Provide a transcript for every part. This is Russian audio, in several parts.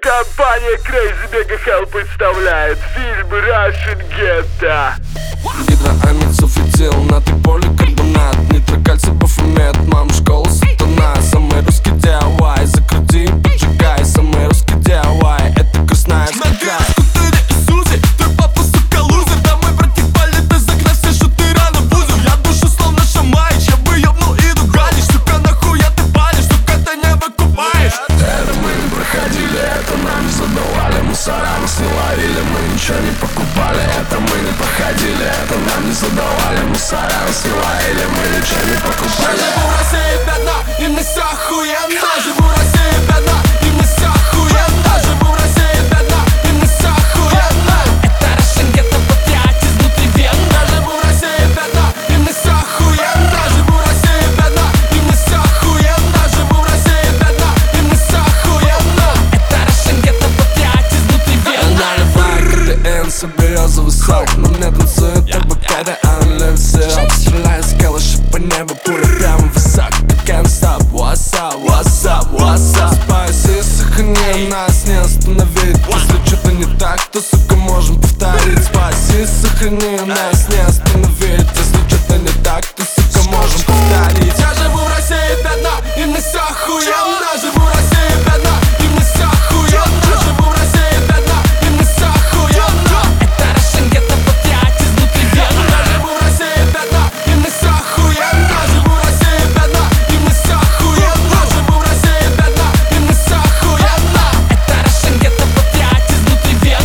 Компания Crazy Mega Hell представляет фильм Russian Ghetto. Гидроамид, суфитил, натрий, поликарбонат, нитрокальций, мед, мама, школа, сатана. Самый русский DIY, закрути, поджигай. Самый русский DIY, это Красноярский край. Мы сниловили, мы ничего не покупали. Это мы не походили, это нам не задавали. Мусора сниловили, мы ничего не покупали. Я живу в России, бедно, и мне все охуенно. Живу в России, бедно, и мне все охуенно. Живу в России, бедно, и мне все охуенно. Это Russian Ghetto, патриотизм внутри вен. Я живу в России, бедно, и мне все охуенно. Живу в России, бедно, и мне все охуенно. Живу в России, бедно, и мне все охуенно. Это Russian Ghetto, патриотизм внутри вен. Наливай березовый сок, но мне танцует табакада, а он любит сироп. Стреляю с калаша по небу, пуля прямо высок. Can't stop, what's up, what's up, what's up. Спайси, сохрани нас, не остановить. Если что-то не так, то, сука, можем повторить. Спайси, сохрани нас, не остановить. Если что-то не так, то, сука, можем повторить. Я живу в России, бедно, и мне все охуенно. Живу в России, бедно, и мне все охуенно. Живу в России, бедно, и мне все охуенно. Это Russian Ghetto, патриотизм внутри вен. Я живу в России, бедно, и мне все охуенно. Живу в России, бедно, и мне все охуенно. Живу в России, бедно, и мне все охуенно. Это Russian Ghetto, патриотизм внутри вен.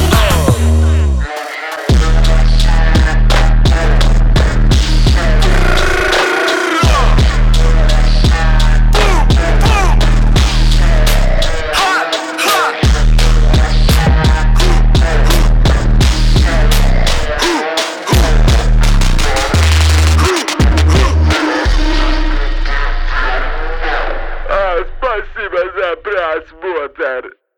Спасибо за просмотр.